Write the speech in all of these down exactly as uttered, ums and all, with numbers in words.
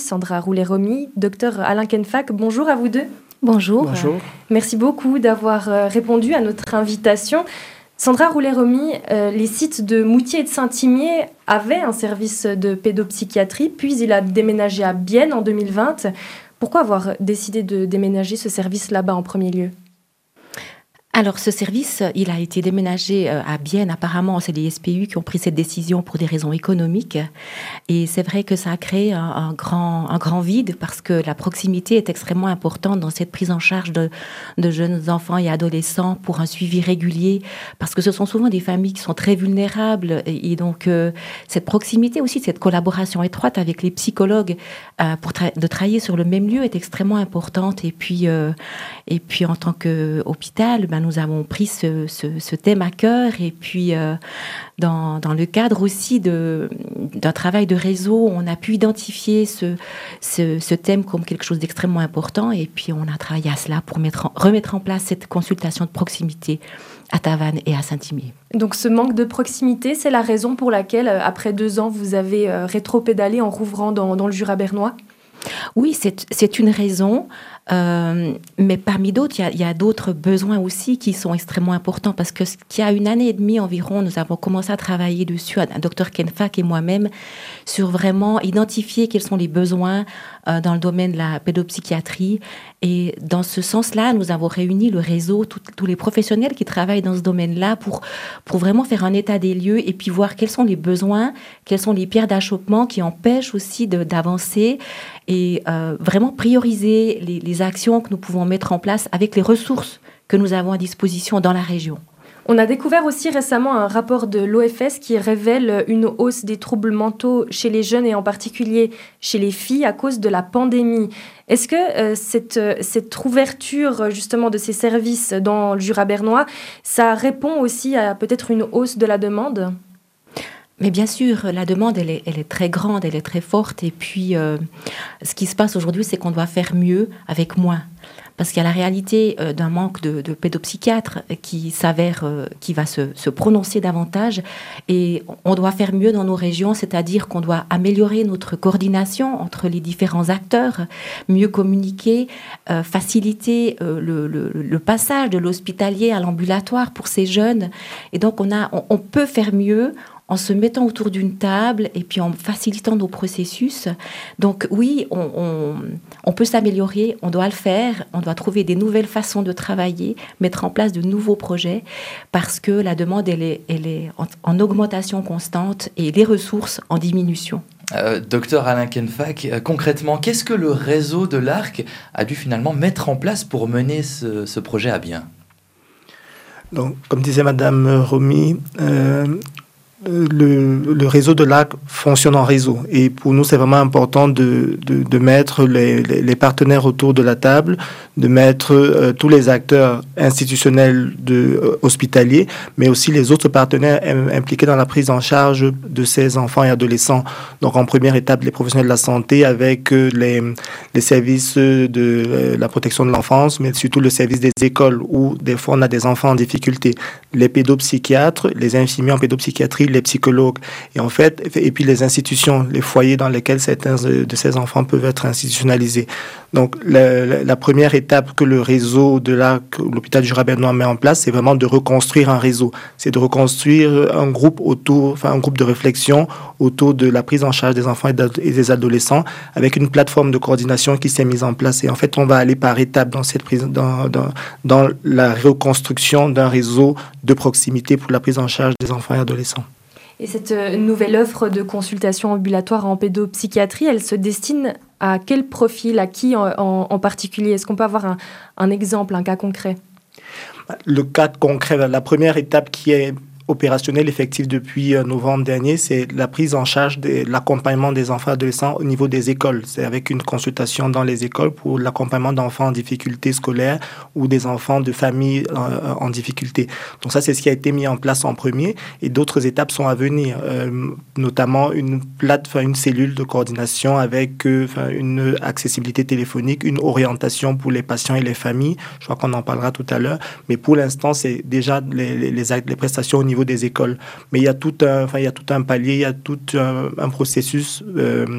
Sandra Roulet-Romy, docteur Alain Kenfak. Bonjour à vous deux. Bonjour. Bonjour. Merci beaucoup d'avoir répondu à notre invitation. Sandra Roulet-Romy, euh, les sites de Moutier et de Saint-Imier avaient un service de pédopsychiatrie, puis il a déménagé à Bienne en deux mille vingt. Pourquoi avoir décidé de déménager ce service là-bas en premier lieu ? Alors, ce service, il a été déménagé à Bienne. Apparemment, c'est les S P U qui ont pris cette décision pour des raisons économiques. Et c'est vrai que ça a créé un, un, grand, un grand vide parce que la proximité est extrêmement importante dans cette prise en charge de, de jeunes enfants et adolescents pour un suivi régulier. Parce que ce sont souvent des familles qui sont très vulnérables. Et, et donc, euh, cette proximité aussi, cette collaboration étroite avec les psychologues euh, pour tra- de travailler sur le même lieu est extrêmement importante. Et puis, euh, et puis en tant qu'hôpital, ben, nous avons pris ce, ce, ce thème à cœur et puis euh, dans, dans le cadre aussi de, d'un travail de réseau, on a pu identifier ce, ce, ce thème comme quelque chose d'extrêmement important et puis on a travaillé à cela pour mettre en, remettre en place cette consultation de proximité à Tavannes et à Saint-Imier. Donc ce manque de proximité, c'est la raison pour laquelle, après deux ans, vous avez euh, rétropédalé en rouvrant dans, dans le Jura bernois ? Oui, c'est, c'est une raison, euh, mais parmi d'autres, il y a, il y a d'autres besoins aussi qui sont extrêmement importants parce que qu'il y a une année et demie environ, nous avons commencé à travailler dessus, un docteur Kenfak et moi-même, sur vraiment identifier quels sont les besoins euh, dans le domaine de la pédopsychiatrie. Et dans ce sens-là, nous avons réuni le réseau, tout, tous les professionnels qui travaillent dans ce domaine-là pour, pour vraiment faire un état des lieux et puis voir quels sont les besoins, quelles sont les pierres d'achoppement qui empêchent aussi de, d'avancer et euh, vraiment prioriser les, les actions que nous pouvons mettre en place avec les ressources que nous avons à disposition dans la région. On a découvert aussi récemment un rapport de l'O F S qui révèle une hausse des troubles mentaux chez les jeunes et en particulier chez les filles à cause de la pandémie. Est-ce que euh, cette, cette ouverture justement de ces services dans le Jura bernois, ça répond aussi à peut-être une hausse de la demande ? Mais bien sûr, la demande, elle est, elle est très grande, elle est très forte. Et puis, euh, ce qui se passe aujourd'hui, c'est qu'on doit faire mieux avec moins. Parce qu'il y a la réalité euh, d'un manque de, de pédopsychiatres qui s'avère, euh, qui va se, se prononcer davantage. Et on doit faire mieux dans nos régions, c'est-à-dire qu'on doit améliorer notre coordination entre les différents acteurs, mieux communiquer, euh, faciliter euh, le, le, le passage de l'hospitalier à l'ambulatoire pour ces jeunes. Et donc, on, a, on, on peut faire mieux en se mettant autour d'une table et puis en facilitant nos processus. Donc oui, on, on, on peut s'améliorer, on doit le faire, on doit trouver des nouvelles façons de travailler, mettre en place de nouveaux projets, parce que la demande, elle est, elle est en, en augmentation constante et les ressources en diminution. Euh, docteur Alain Kenfak, euh, concrètement, qu'est-ce que le réseau de l'A R C a dû finalement mettre en place pour mener ce, ce projet à bien ? Donc, comme disait Madame Romy, euh, Le, le réseau de l'A R C fonctionne en réseau et pour nous c'est vraiment important de, de, de mettre les, les, les partenaires autour de la table, de mettre euh, tous les acteurs institutionnels de, euh, hospitaliers, mais aussi les autres partenaires im- impliqués dans la prise en charge de ces enfants et adolescents. Donc en première étape, les professionnels de la santé avec euh, les, les services de euh, la protection de l'enfance, mais surtout le service des écoles où des fois on a des enfants en difficulté, les pédopsychiatres, les infirmiers en pédopsychiatrie, les psychologues, et en fait, et puis les institutions, les foyers dans lesquels certains de ces enfants peuvent être institutionnalisés. Donc, la, la, la première étape que le réseau de l'A R C, l'hôpital du Jura bernois met en place, c'est vraiment de reconstruire un réseau. C'est de reconstruire un groupe autour, enfin, un groupe de réflexion autour de la prise en charge des enfants et des adolescents, avec une plateforme de coordination qui s'est mise en place. Et en fait, on va aller par étapes dans cette prise, dans, dans, dans la reconstruction d'un réseau de proximité pour la prise en charge des enfants et adolescents. Et cette nouvelle offre de consultation ambulatoire en pédopsychiatrie, elle se destine à quel profil, à qui en, en, en particulier ? Est-ce qu'on peut avoir un, un exemple, un cas concret ? Le cas concret, la première étape qui est opérationnel effectif depuis euh, novembre dernier, c'est la prise en charge de l'accompagnement des enfants et adolescents au niveau des écoles. C'est avec une consultation dans les écoles pour l'accompagnement d'enfants en difficulté scolaire ou des enfants de familles euh, en difficulté. Donc ça, c'est ce qui a été mis en place en premier et d'autres étapes sont à venir, euh, notamment une plate, une cellule de coordination avec euh, une accessibilité téléphonique, une orientation pour les patients et les familles. Je crois qu'on en parlera tout à l'heure, mais pour l'instant, c'est déjà les, les, les, les prestations au niveau des écoles. Mais il y a tout un, enfin, il y a tout un palier, il y a tout un, un processus euh,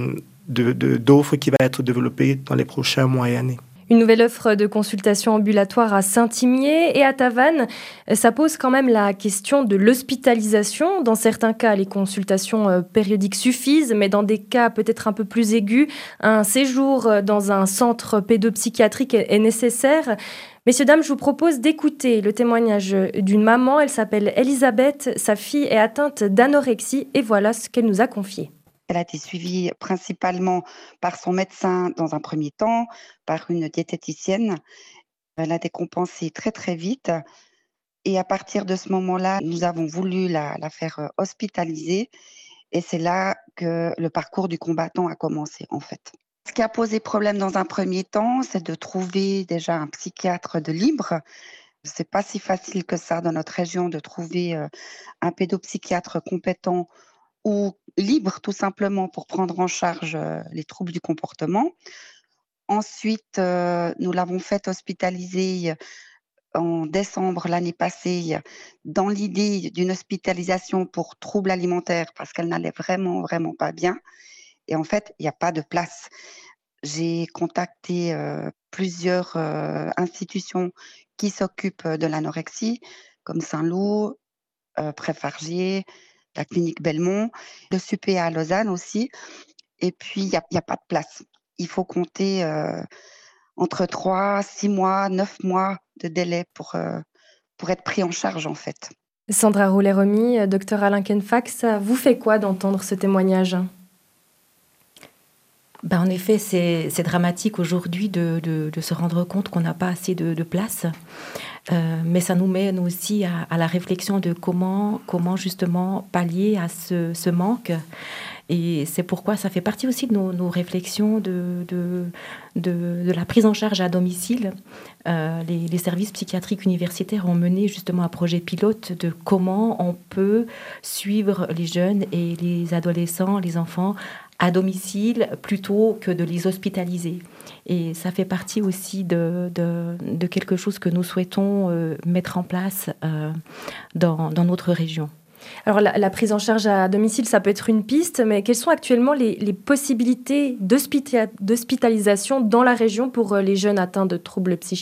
de, de, d'offres qui va être développée dans les prochains mois et années. Une nouvelle offre de consultation ambulatoire à Saint-Imier et à Tavannes. Ça pose quand même la question de l'hospitalisation. Dans certains cas, les consultations périodiques suffisent, mais dans des cas peut-être un peu plus aigus, un séjour dans un centre pédopsychiatrique est nécessaire. Messieurs, dames, je vous propose d'écouter le témoignage d'une maman. Elle s'appelle Elisabeth. Sa fille est atteinte d'anorexie et voilà ce qu'elle nous a confié. Elle a été suivie principalement par son médecin dans un premier temps, par une diététicienne. Elle a décompensé très très vite. Et à partir de ce moment-là, nous avons voulu la, la faire hospitaliser. Et c'est là que le parcours du combattant a commencé en fait. Ce qui a posé problème dans un premier temps, c'est de trouver déjà un psychiatre de libre. C'est pas si facile que ça dans notre région de trouver un pédopsychiatre compétent ou libre tout simplement pour prendre en charge euh, les troubles du comportement. Ensuite, euh, nous l'avons fait hospitaliser en décembre l'année passée dans l'idée d'une hospitalisation pour troubles alimentaires parce qu'elle n'allait vraiment, vraiment pas bien. Et en fait, il n'y a pas de place. J'ai contacté euh, plusieurs euh, institutions qui s'occupent de l'anorexie, comme Saint-Loup, euh, Préfargier, la clinique Belmont, le S U P A à Lausanne aussi. Et puis, il n'y a, a pas de place. Il faut compter euh, entre trois, six mois, neuf mois de délai pour, euh, pour être pris en charge, en fait. Sandra Roulet-Romy, docteur Alain Kenfack, ça vous fait quoi d'entendre ce témoignage ? Ben, en effet, c'est, c'est dramatique aujourd'hui de, de, de se rendre compte qu'on n'a pas assez de, de place. Euh, mais ça nous mène aussi à, à la réflexion de comment, comment justement pallier à ce, ce manque. Et c'est pourquoi ça fait partie aussi de nos, nos réflexions de, de, de, de la prise en charge à domicile. Euh, les, les services psychiatriques universitaires ont mené justement un projet pilote de comment on peut suivre les jeunes et les adolescents, les enfants, à domicile plutôt que de les hospitaliser. Et ça fait partie aussi de, de, de quelque chose que nous souhaitons euh, mettre en place euh, dans, dans notre région. Alors la, la prise en charge à domicile, ça peut être une piste, mais quelles sont actuellement les, les possibilités d'hospita- d'hospitalisation dans la région pour les jeunes atteints de troubles psychiques ?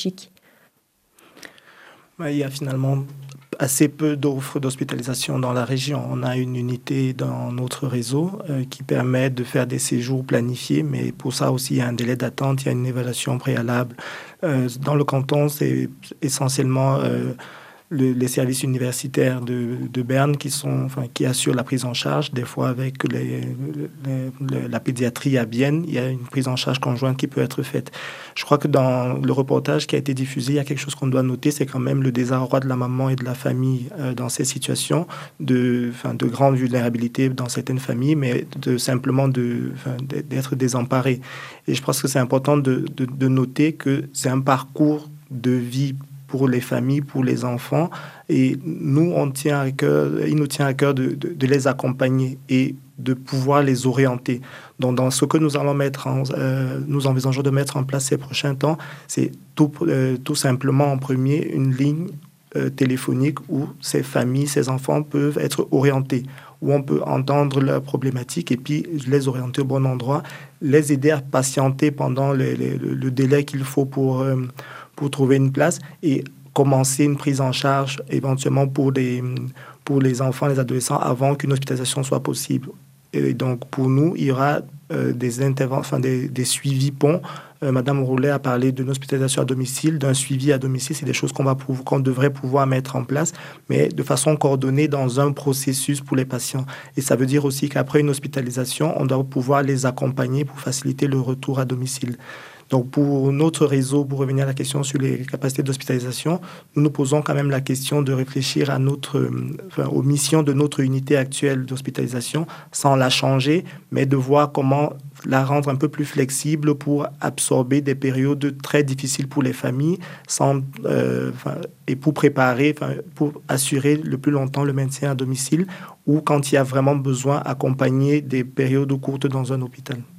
Il y a finalement assez peu d'offres d'hospitalisation dans la région. On a une unité dans notre réseau euh, qui permet de faire des séjours planifiés, mais pour ça aussi, il y a un délai d'attente, il y a une évaluation préalable. Euh, dans le canton, c'est essentiellement euh, le, les services universitaires de, de Berne qui, sont, enfin, qui assurent la prise en charge. Des fois, avec les, les, les, la pédiatrie à Bienne, il y a une prise en charge conjointe qui peut être faite. Je crois que dans le reportage qui a été diffusé, il y a quelque chose qu'on doit noter, c'est quand même le désarroi de la maman et de la famille euh, dans ces situations de, enfin, de grande vulnérabilité dans certaines familles, mais de, simplement de, enfin, d'être désemparés. Et je pense que c'est important de, de, de noter que c'est un parcours de vie pour les familles, pour les enfants. Et nous, on tient à cœur, il nous tient à cœur de, de, de les accompagner et de pouvoir les orienter. Donc, dans ce que nous allons mettre, en, euh, nous envisageons de mettre en place ces prochains temps, c'est tout, euh, tout simplement en premier une ligne euh, téléphonique où ces familles, ces enfants peuvent être orientés, où on peut entendre leurs problématiques et puis les orienter au bon endroit, les aider à patienter pendant les, les, le, le délai qu'il faut pour... Euh, pour trouver une place et commencer une prise en charge éventuellement pour, des, pour les enfants, les adolescents, avant qu'une hospitalisation soit possible. Et donc, pour nous, il y aura euh, des interventions, enfin, des, des suivis ponts. Euh, Madame Roulet a parlé d'une hospitalisation à domicile, d'un suivi à domicile. C'est des choses qu'on, va pouvoir, qu'on devrait pouvoir mettre en place, mais de façon coordonnée dans un processus pour les patients. Et ça veut dire aussi qu'après une hospitalisation, on doit pouvoir les accompagner pour faciliter le retour à domicile. Donc, pour notre réseau, pour revenir à la question sur les capacités d'hospitalisation, nous nous posons quand même la question de réfléchir à notre, enfin, aux missions de notre unité actuelle d'hospitalisation, sans la changer, mais de voir comment la rendre un peu plus flexible pour absorber des périodes très difficiles pour les familles, sans, euh, enfin, et pour préparer, enfin, pour assurer le plus longtemps le maintien à domicile, ou quand il y a vraiment besoin, accompagner des périodes courtes dans un hôpital.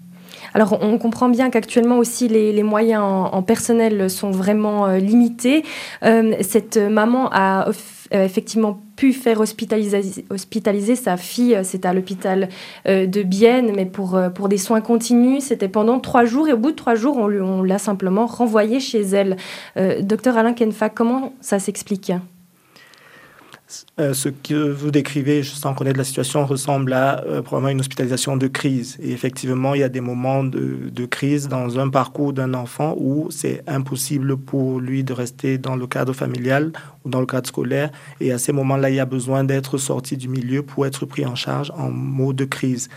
Alors, on comprend bien qu'actuellement aussi, les, les moyens en, en personnel sont vraiment euh, limités. Euh, cette maman a euh, effectivement pu faire hospitaliser, hospitaliser sa fille. C'était à l'hôpital euh, de Bienne, mais pour, euh, pour des soins continus. C'était pendant trois jours. Et au bout de trois jours, on, lui, on l'a simplement renvoyée chez elle. Euh, docteur Alain Kenfa, comment ça s'explique ? Euh, ce que vous décrivez, sans connaître la situation, ressemble à euh, probablement une hospitalisation de crise. Et effectivement, il y a des moments de, de crise dans un parcours d'un enfant où c'est impossible pour lui de rester dans le cadre familial ou dans le cadre scolaire. Et à ces moments-là, il y a besoin d'être sorti du milieu pour être pris en charge en mode de crise.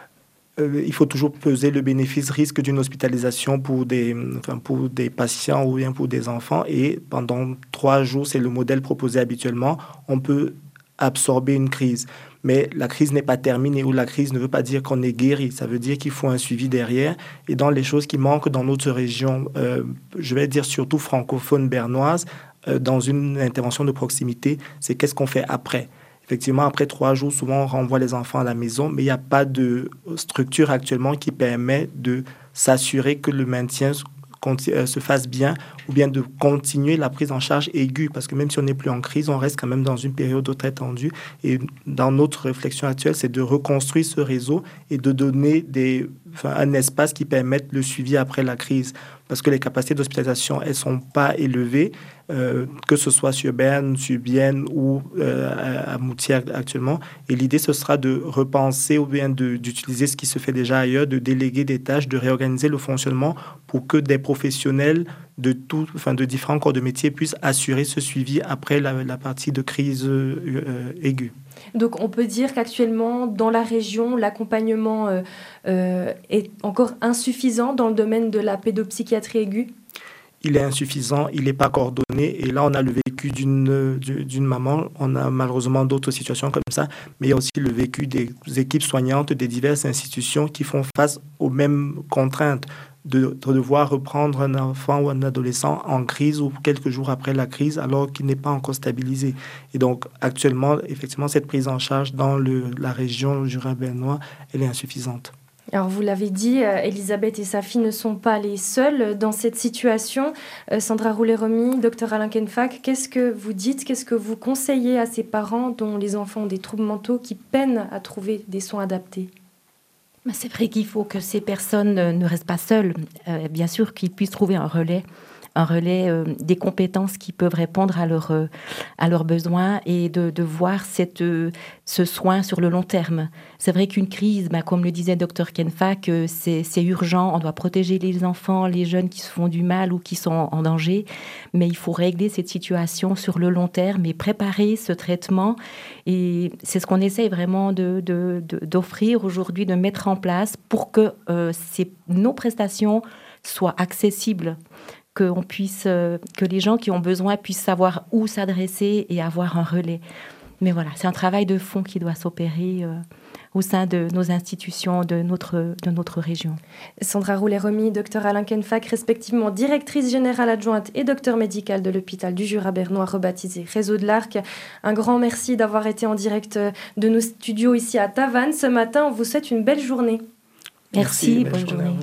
Euh, il faut toujours peser le bénéfice-risque d'une hospitalisation pour des, enfin, pour des patients ou bien pour des enfants. Et pendant trois jours, c'est le modèle proposé habituellement, on peut absorber une crise. Mais la crise n'est pas terminée ou la crise ne veut pas dire qu'on est guéri. Ça veut dire qu'il faut un suivi derrière. Et dans les choses qui manquent dans notre région, euh, je vais dire surtout francophone bernoise, euh, dans une intervention de proximité, c'est qu'est-ce qu'on fait après ? Effectivement, après trois jours, souvent, on renvoie les enfants à la maison, mais il n'y a pas de structure actuellement qui permet de s'assurer que le maintien se fasse bien ou bien de continuer la prise en charge aiguë. Parce que même si on n'est plus en crise, on reste quand même dans une période très tendue. Et dans notre réflexion actuelle, c'est de reconstruire ce réseau et de donner des, enfin, un espace qui permette le suivi après la crise. Parce que les capacités d'hospitalisation, elles ne sont pas élevées, euh, que ce soit sur Berne, sur Bienne ou euh, à Moutier actuellement. Et l'idée, ce sera de repenser ou bien de, d'utiliser ce qui se fait déjà ailleurs, de déléguer des tâches, de réorganiser le fonctionnement pour que des professionnels de, tout, enfin, de différents corps de métier puissent assurer ce suivi après la, la partie de crise euh, aiguë. Donc, on peut dire qu'actuellement, dans la région, l'accompagnement euh, euh, est encore insuffisant dans le domaine de la pédopsychiatrie aiguë ? Il est insuffisant, il n'est pas coordonné. Et là, on a le vécu d'une, d'une maman. On a malheureusement d'autres situations comme ça. Mais il y a aussi le vécu des équipes soignantes des diverses institutions qui font face aux mêmes contraintes. De, de devoir reprendre un enfant ou un adolescent en crise ou quelques jours après la crise alors qu'il n'est pas encore stabilisé. Et donc, actuellement, effectivement, cette prise en charge dans le, la région Jura-Bernois, elle est insuffisante. Alors, vous l'avez dit, euh, Elisabeth et sa fille ne sont pas les seules dans cette situation. Euh, Sandra Roulet-Romy, docteur Alain Kenfack, qu'est-ce que vous dites, qu'est-ce que vous conseillez à ces parents dont les enfants ont des troubles mentaux qui peinent à trouver des soins adaptés ? C'est vrai qu'il faut que ces personnes ne restent pas seules. Euh, bien sûr qu'ils puissent trouver un relais, un relais euh, des compétences qui peuvent répondre à, leur, euh, à leurs besoins et de, de voir cette, euh, ce soin sur le long terme. C'est vrai qu'une crise, bah, comme le disait docteur Kenfack, euh, c'est, c'est urgent. On doit protéger les enfants, les jeunes qui se font du mal ou qui sont en danger. Mais il faut régler cette situation sur le long terme et préparer ce traitement. Et c'est ce qu'on essaye vraiment de, de, de, d'offrir aujourd'hui, de mettre en place pour que euh, ces, nos prestations soient accessibles, que, on puisse, euh, que les gens qui ont besoin puissent savoir où s'adresser et avoir un relais. Mais voilà, c'est un travail de fond qui doit s'opérer euh, au sein de nos institutions, de notre, de notre région. Sandra Roulet-Romy, docteur Alain Kenfack, respectivement directrice générale adjointe et docteur médical de l'hôpital du Jura bernois, rebaptisé Réseau de l'Arc. Un grand merci d'avoir été en direct de nos studios ici à Tavannes ce matin. On vous souhaite une belle journée. Merci, merci bonne journée. journée.